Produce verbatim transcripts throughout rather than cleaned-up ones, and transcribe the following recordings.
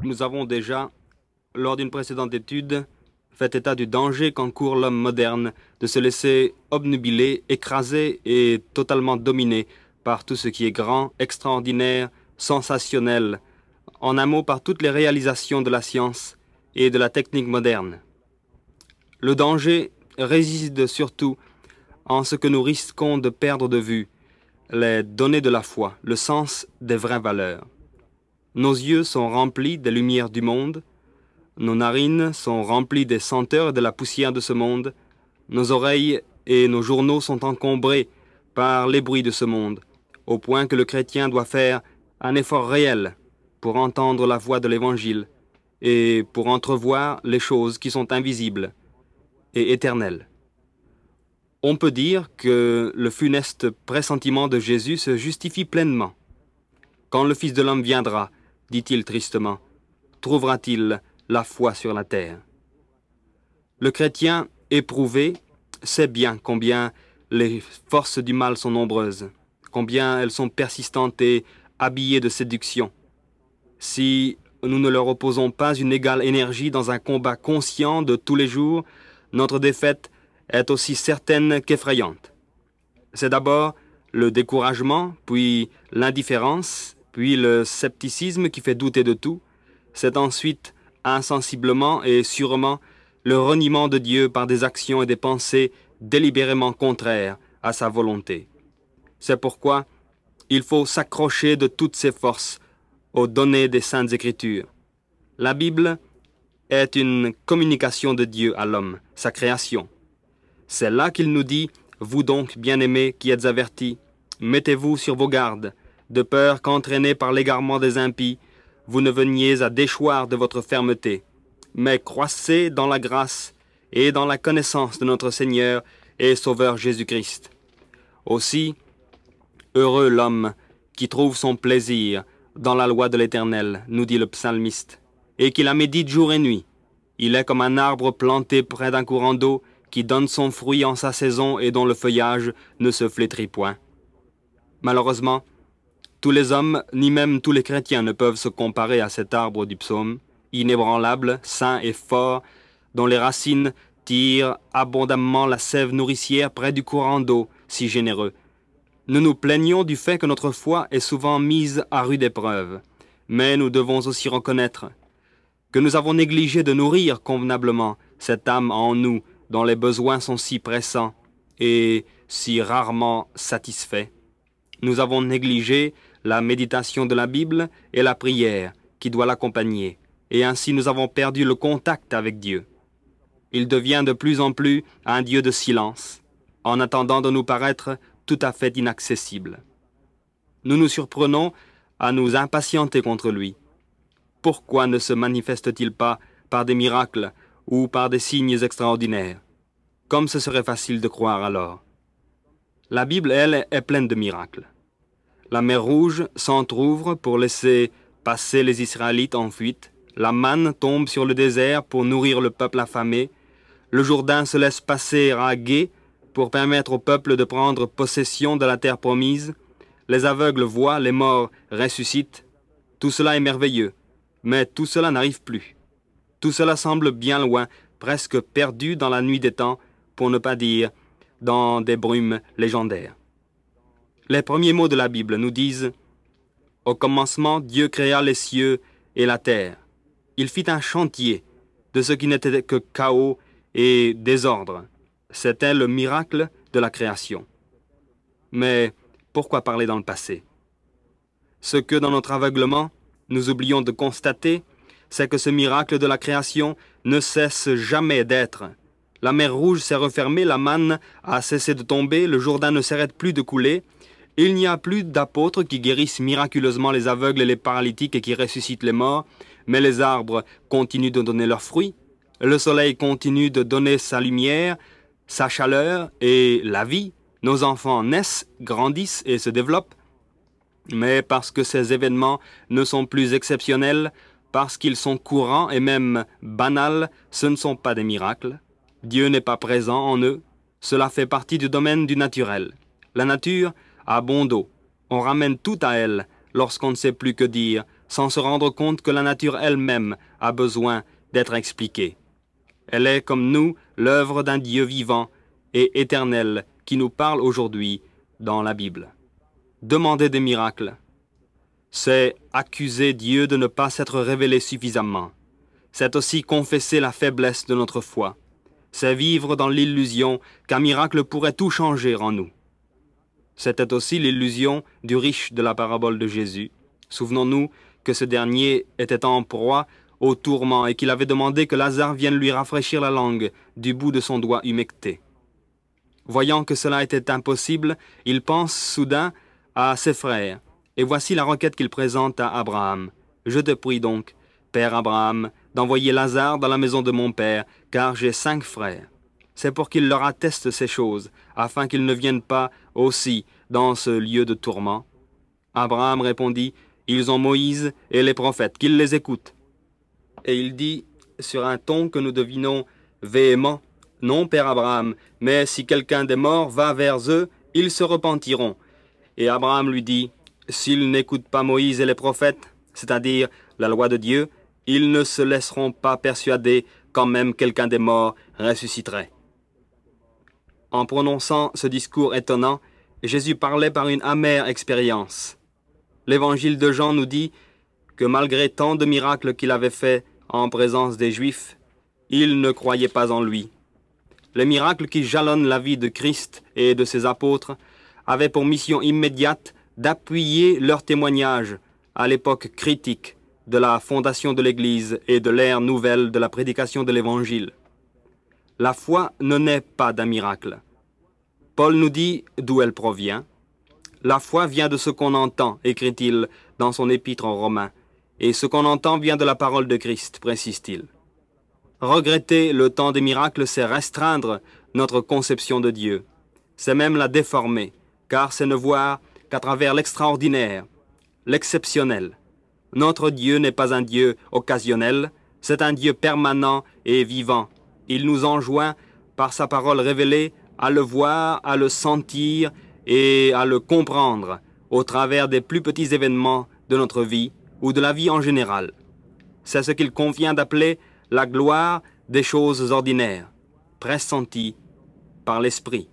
Nous avons déjà, lors d'une précédente étude, fait état du danger qu'encourt l'homme moderne de se laisser obnubiler, écraser et totalement dominer par tout ce qui est grand, extraordinaire, sensationnel, en un mot par toutes les réalisations de la science et de la technique moderne. Le danger réside surtout en ce que nous risquons de perdre de vue les données de la foi, le sens des vraies valeurs. Nos yeux sont remplis des lumières du monde, nos narines sont remplies des senteurs et de la poussière de ce monde, nos oreilles et nos journaux sont encombrés par les bruits de ce monde, au point que le chrétien doit faire un effort réel pour entendre la voix de l'Évangile et pour entrevoir les choses qui sont invisibles et éternelles. On peut dire que le funeste pressentiment de Jésus se justifie pleinement. Quand le Fils de l'homme viendra, dit-il tristement, trouvera-t-il la foi sur la terre? Le chrétien éprouvé sait bien combien les forces du mal sont nombreuses, combien elles sont persistantes et habillées de séduction. Si nous ne leur opposons pas une égale énergie dans un combat conscient de tous les jours, notre défaite est aussi certaine qu'effrayante. C'est d'abord le découragement, puis l'indifférence, puis le scepticisme qui fait douter de tout. C'est ensuite, insensiblement et sûrement, le reniement de Dieu par des actions et des pensées délibérément contraires à sa volonté. C'est pourquoi il faut s'accrocher de toutes ses forces aux données des Saintes Écritures. La Bible est une communication de Dieu à l'homme, sa création. C'est là qu'il nous dit « Vous donc, bien-aimés, qui êtes avertis, mettez-vous sur vos gardes, de peur qu'entraînés par l'égarement des impies, vous ne veniez à déchoir de votre fermeté, mais croissez dans la grâce et dans la connaissance de notre Seigneur et Sauveur Jésus-Christ. Aussi, heureux l'homme qui trouve son plaisir dans la loi de l'Éternel, nous dit le psalmiste, et qui la médite jour et nuit. Il est comme un arbre planté près d'un courant d'eau, qui donne son fruit en sa saison et dont le feuillage ne se flétrit point. » Malheureusement, tous les hommes, ni même tous les chrétiens ne peuvent se comparer à cet arbre du psaume, inébranlable, sain et fort, dont les racines tirent abondamment la sève nourricière près du courant d'eau, si généreux. Nous nous plaignons du fait que notre foi est souvent mise à rude épreuve, mais nous devons aussi reconnaître que nous avons négligé de nourrir convenablement cette âme en nous, dont les besoins sont si pressants et si rarement satisfaits. Nous avons négligé la méditation de la Bible et la prière qui doit l'accompagner, et ainsi nous avons perdu le contact avec Dieu. Il devient de plus en plus un Dieu de silence, en attendant de nous paraître tout à fait inaccessible. Nous nous surprenons à nous impatienter contre lui. Pourquoi ne se manifeste-t-il pas par des miracles ou par des signes extraordinaires, comme ce serait facile de croire alors? La Bible, elle, est pleine de miracles. La mer Rouge s'entr'ouvre pour laisser passer les Israélites en fuite. La manne tombe sur le désert pour nourrir le peuple affamé. Le Jourdain se laisse passer à gué pour permettre au peuple de prendre possession de la terre promise. Les aveugles voient, les morts ressuscitent. Tout cela est merveilleux, mais tout cela n'arrive plus. Tout cela semble bien loin, presque perdu dans la nuit des temps, pour ne pas dire dans des brumes légendaires. Les premiers mots de la Bible nous disent « Au commencement, Dieu créa les cieux et la terre. Il fit un chantier de ce qui n'était que chaos et désordre. C'était le miracle de la création. » Mais pourquoi parler dans le passé? Ce que dans notre aveuglement, nous oublions de constater, c'est que ce miracle de la création ne cesse jamais d'être. La mer Rouge s'est refermée, la manne a cessé de tomber, le Jourdain ne s'arrête plus de couler. Il n'y a plus d'apôtres qui guérissent miraculeusement les aveugles et les paralytiques et qui ressuscitent les morts, mais les arbres continuent de donner leurs fruits. Le soleil continue de donner sa lumière, sa chaleur et la vie. Nos enfants naissent, grandissent et se développent. Mais parce que ces événements ne sont plus exceptionnels, parce qu'ils sont courants et même banals, ce ne sont pas des miracles. Dieu n'est pas présent en eux. Cela fait partie du domaine du naturel. La nature a bon dos. On ramène tout à elle lorsqu'on ne sait plus que dire sans se rendre compte que la nature elle-même a besoin d'être expliquée. Elle est, comme nous, l'œuvre d'un Dieu vivant et éternel qui nous parle aujourd'hui dans la Bible. Demander des miracles, c'est accuser Dieu de ne pas s'être révélé suffisamment. C'est aussi confesser la faiblesse de notre foi. C'est vivre dans l'illusion qu'un miracle pourrait tout changer en nous. C'était aussi l'illusion du riche de la parabole de Jésus. Souvenons-nous que ce dernier était en proie au tourment et qu'il avait demandé que Lazare vienne lui rafraîchir la langue du bout de son doigt humecté. Voyant que cela était impossible, il pense soudain à ses frères. Et voici la requête qu'il présente à Abraham. « Je te prie donc, Père Abraham, d'envoyer Lazare dans la maison de mon père, car j'ai cinq frères. C'est pour qu'il leur atteste ces choses, afin qu'ils ne viennent pas aussi dans ce lieu de tourment. » Abraham répondit, « Ils ont Moïse et les prophètes, qu'ils les écoutent. » Et il dit, sur un ton que nous devinons véhément, « Non, Père Abraham, mais si quelqu'un des morts va vers eux, ils se repentiront. » Et Abraham lui dit, « S'ils n'écoutent pas Moïse et les prophètes, c'est-à-dire la loi de Dieu, ils ne se laisseront pas persuader quand même quelqu'un des morts ressusciterait. » En prononçant ce discours étonnant, Jésus parlait par une amère expérience. L'évangile de Jean nous dit que malgré tant de miracles qu'il avait faits en présence des Juifs, ils ne croyaient pas en lui. Les miracles qui jalonnent la vie de Christ et de ses apôtres avaient pour mission immédiate d'appuyer leur témoignage à l'époque critique de la fondation de l'Église et de l'ère nouvelle de la prédication de l'Évangile. La foi ne naît pas d'un miracle. Paul nous dit d'où elle provient. La foi vient de ce qu'on entend, écrit-il dans son épître aux Romains, et ce qu'on entend vient de la parole de Christ, précise-t-il. Regretter le temps des miracles, c'est restreindre notre conception de Dieu. C'est même la déformer, car c'est ne voir qu'à travers l'extraordinaire, l'exceptionnel. Notre Dieu n'est pas un Dieu occasionnel, c'est un Dieu permanent et vivant. Il nous enjoint, par sa parole révélée, à le voir, à le sentir et à le comprendre au travers des plus petits événements de notre vie ou de la vie en général. C'est ce qu'il convient d'appeler la gloire des choses ordinaires, pressenties par l'Esprit.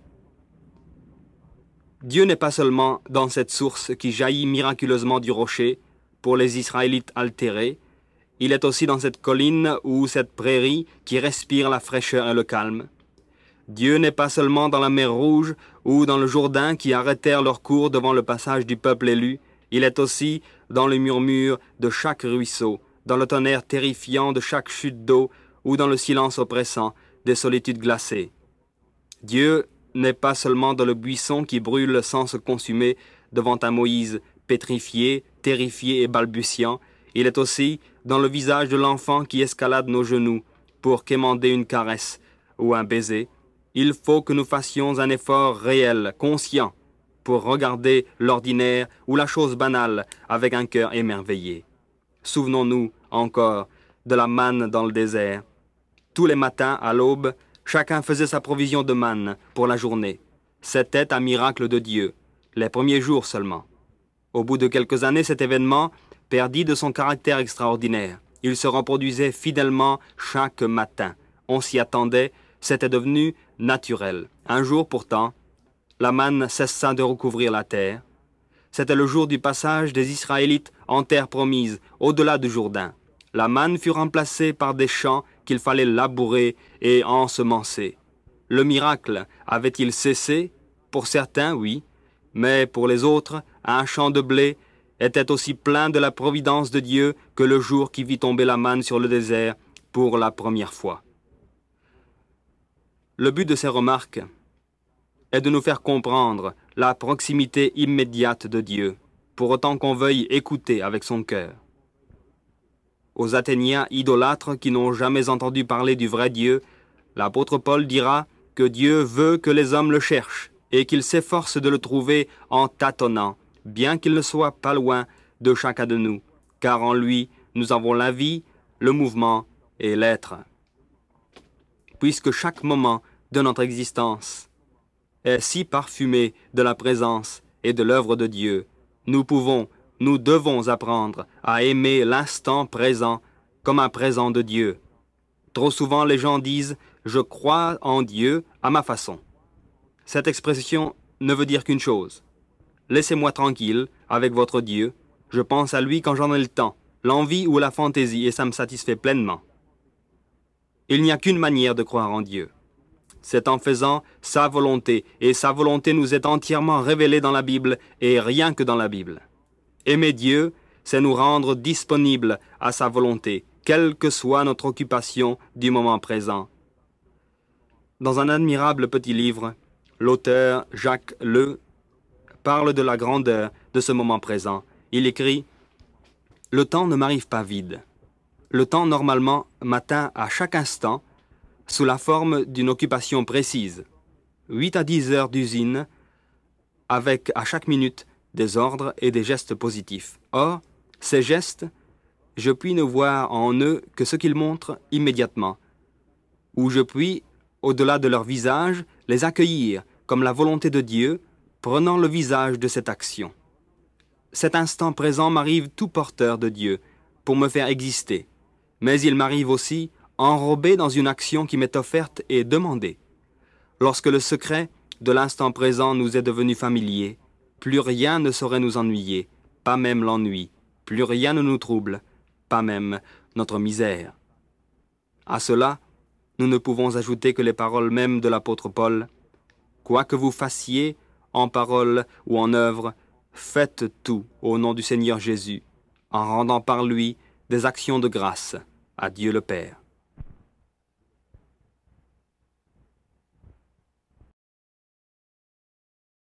Dieu n'est pas seulement dans cette source qui jaillit miraculeusement du rocher pour les Israélites altérés, il est aussi dans cette colline ou cette prairie qui respire la fraîcheur et le calme. Dieu n'est pas seulement dans la mer Rouge ou dans le Jourdain qui arrêtèrent leur cours devant le passage du peuple élu, il est aussi dans le murmure de chaque ruisseau, dans le tonnerre terrifiant de chaque chute d'eau ou dans le silence oppressant des solitudes glacées. Dieu n'est pas seulement dans le buisson qui brûle sans se consumer devant un Moïse pétrifié, terrifié et balbutiant, il est aussi dans le visage de l'enfant qui escalade nos genoux pour quémander une caresse ou un baiser. Il faut que nous fassions un effort réel, conscient, pour regarder l'ordinaire ou la chose banale avec un cœur émerveillé. Souvenons-nous encore de la manne dans le désert. Tous les matins, à l'aube, chacun faisait sa provision de manne pour la journée. C'était un miracle de Dieu, les premiers jours seulement. Au bout de quelques années, cet événement perdit de son caractère extraordinaire. Il se reproduisait fidèlement chaque matin. On s'y attendait, c'était devenu naturel. Un jour pourtant, la manne cessa de recouvrir la terre. C'était le jour du passage des Israélites en terre promise, au-delà du Jourdain. La manne fut remplacée par des champs qu'il fallait labourer et ensemencer. Le miracle avait-il cessé? Pour certains, oui, mais pour les autres, un champ de blé était aussi plein de la providence de Dieu que le jour qui vit tomber la manne sur le désert pour la première fois. Le but de ces remarques est de nous faire comprendre la proximité immédiate de Dieu, pour autant qu'on veuille écouter avec son cœur. Aux Athéniens idolâtres qui n'ont jamais entendu parler du vrai Dieu, l'apôtre Paul dira que Dieu veut que les hommes le cherchent et qu'ils s'efforcent de le trouver en tâtonnant, bien qu'il ne soit pas loin de chacun de nous, car en lui nous avons la vie, le mouvement et l'être. Puisque chaque moment de notre existence est si parfumé de la présence et de l'œuvre de Dieu, nous pouvons nous devons apprendre à aimer l'instant présent comme un présent de Dieu. Trop souvent, les gens disent « je crois en Dieu à ma façon ». Cette expression ne veut dire qu'une chose. Laissez-moi tranquille avec votre Dieu. Je pense à lui quand j'en ai le temps, l'envie ou la fantaisie, et ça me satisfait pleinement. Il n'y a qu'une manière de croire en Dieu. C'est en faisant sa volonté, et sa volonté nous est entièrement révélée dans la Bible, et rien que dans la Bible. Aimer Dieu, c'est nous rendre disponibles à sa volonté, quelle que soit notre occupation du moment présent. Dans un admirable petit livre, l'auteur Jacques Leu parle de la grandeur de ce moment présent. Il écrit « Le temps ne m'arrive pas vide. Le temps, normalement, m'atteint à chaque instant sous la forme d'une occupation précise. huit à dix heures d'usine, avec à chaque minute des ordres et des gestes positifs. Or, ces gestes, je puis ne voir en eux que ce qu'ils montrent immédiatement, ou je puis, au-delà de leur visage, les accueillir comme la volonté de Dieu, prenant le visage de cette action. Cet instant présent m'arrive tout porteur de Dieu, pour me faire exister, mais il m'arrive aussi enrobé dans une action qui m'est offerte et demandée. Lorsque le secret de l'instant présent nous est devenu familier, plus rien ne saurait nous ennuyer, pas même l'ennui, plus rien ne nous trouble, pas même notre misère. À cela, nous ne pouvons ajouter que les paroles mêmes de l'apôtre Paul. « Quoi que vous fassiez, en parole ou en œuvre, faites tout au nom du Seigneur Jésus, en rendant par lui des actions de grâce à Dieu le Père. »